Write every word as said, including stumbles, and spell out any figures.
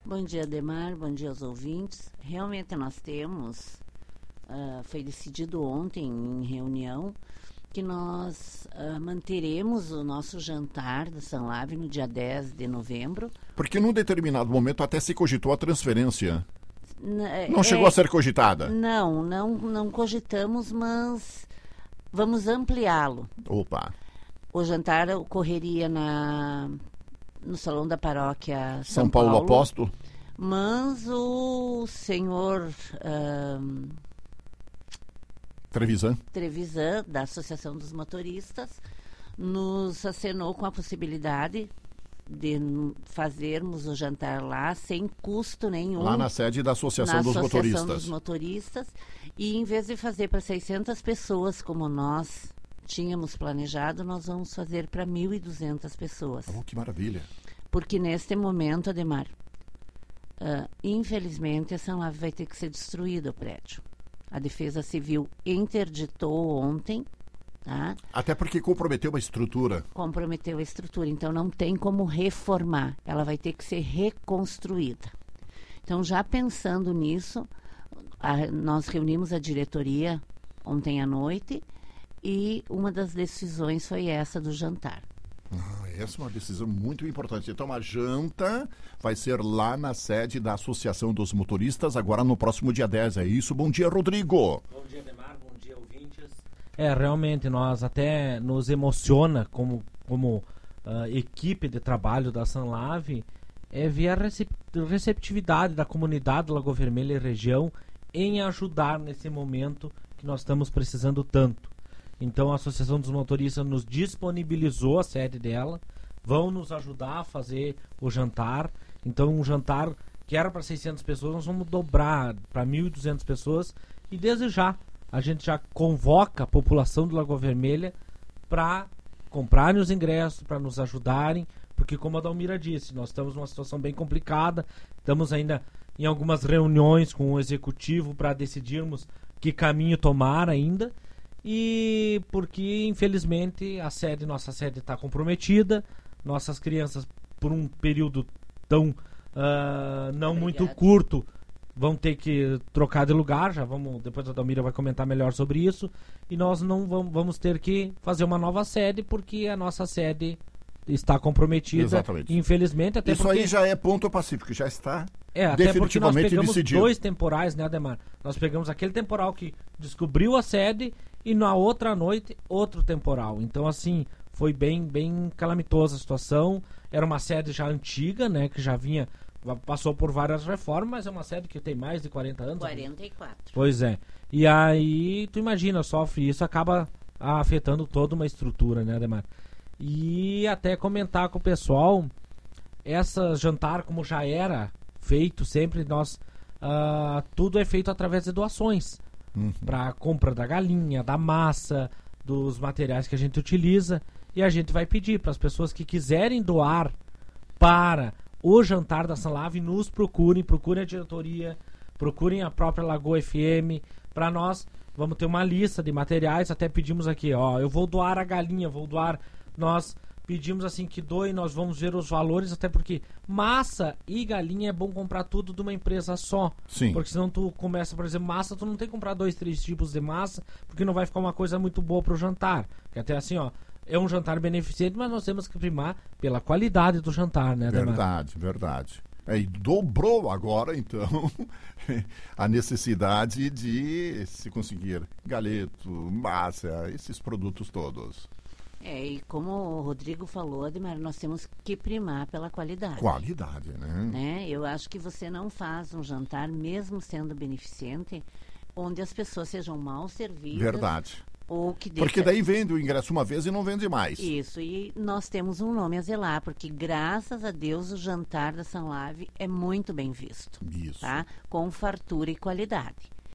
Bom dia, Ademar, bom dia aos ouvintes. Realmente nós temos, uh, foi decidido ontem em reunião, que nós uh, manteremos o nosso jantar da Sanlave no dia dez de novembro. Porque num determinado momento até se cogitou a transferência. N- Não é, chegou a ser cogitada? Não, não, não cogitamos, mas vamos ampliá-lo. Opa. O jantar ocorreria na, no Salão da Paróquia São, São Paulo, Paulo Apóstolo. Mas o senhor uh, Trevisan. Trevisan, da Associação dos Motoristas, nos acenou com a possibilidade de fazermos o jantar lá sem custo nenhum. Lá na sede da Associação na dos Associação Motoristas. dos Motoristas. E em vez de fazer para seiscentas pessoas, como nós tínhamos planejado, nós vamos fazer para mil e duzentas pessoas. Oh, que maravilha. Porque neste momento, Ademar, uh, infelizmente, a Sanlave vai ter que ser destruído o prédio. A Defesa Civil interditou ontem, tá? Até porque comprometeu a estrutura. Comprometeu a estrutura, então não tem como reformar. Ela vai ter que ser reconstruída. Então, já pensando nisso, a, nós reunimos a diretoria ontem à noite e uma das decisões foi essa do jantar. Ah, essa é uma decisão muito importante. Então a janta vai ser lá na sede da Associação dos Motoristas, agora no próximo dia dez, é isso? Bom dia, Rodrigo. Bom dia, Ademar, bom dia, ouvintes. É, realmente, nós até nos emociona como, como uh, equipe de trabalho da Sanlave, é ver a recep- receptividade da comunidade Lagoa Vermelha e região em ajudar nesse momento que nós estamos precisando tanto. Então a Associação dos Motoristas nos disponibilizou a sede dela, vão nos ajudar a fazer o jantar. Então um jantar que era para seiscentas pessoas, nós vamos dobrar para mil e duzentas pessoas. E desde já, a gente já convoca a população do Lagoa Vermelha para comprarem os ingressos, para nos ajudarem. Porque como a Dalmira disse, nós estamos numa situação bem complicada, estamos ainda em algumas reuniões com o executivo para decidirmos que caminho tomar ainda. E porque infelizmente a sede, nossa sede está comprometida, nossas crianças por um período tão uh, não Obrigada. muito curto vão ter que trocar de lugar, já vamos, depois a Dalmira vai comentar melhor sobre isso, e nós não vamos, vamos ter que fazer uma nova sede porque a nossa sede está comprometida. Exatamente. Infelizmente, até Isso porque... aí já é ponto pacífico, já está É, até porque nós definitivamente pegamos decidido. dois temporais, né, Ademar? Nós pegamos aquele temporal que descobriu a sede e na outra noite, outro temporal. Então, assim, foi bem, bem calamitosa a situação. Era uma sede já antiga, né, que já vinha, passou por várias reformas, mas é uma sede que tem mais de quarenta anos. quarenta e quatro. Pois é. E aí, tu imagina, sofre isso, acaba afetando toda uma estrutura, né, Ademar? E até comentar com o pessoal, essa jantar, como já era feito sempre, nós uh, tudo é feito através de doações. Uhum. Para compra da galinha, da massa, dos materiais que a gente utiliza. E a gente vai pedir para as pessoas que quiserem doar para o jantar da Sanlave, nos procurem, procurem a diretoria, procurem a própria Lagoa F M. Para nós, vamos ter uma lista de materiais, até pedimos aqui, ó, eu vou doar a galinha, vou doar... Nós pedimos assim que doe, nós vamos ver os valores, até porque massa e galinha é bom comprar tudo de uma empresa só. Sim. Porque senão tu começa, por exemplo, massa, tu não tem que comprar dois, três tipos de massa, porque não vai ficar uma coisa muito boa pro jantar. Que até assim, ó, é um jantar beneficente, mas nós temos que primar pela qualidade do jantar, né, Ademar? Verdade, verdade. É, e dobrou agora, então, a necessidade de se conseguir galeto, massa, esses produtos todos. É, e como o Rodrigo falou, Ademar, nós temos que primar pela qualidade. Qualidade, né? né? Eu acho que você não faz um jantar, mesmo sendo beneficente, onde as pessoas sejam mal servidas. Verdade. Ou que deixa... Porque daí vende o ingresso uma vez e não vende mais. Isso, e nós temos um nome a zelar, porque graças a Deus o jantar da Sanlave é muito bem visto. Isso. Tá? Com fartura e qualidade.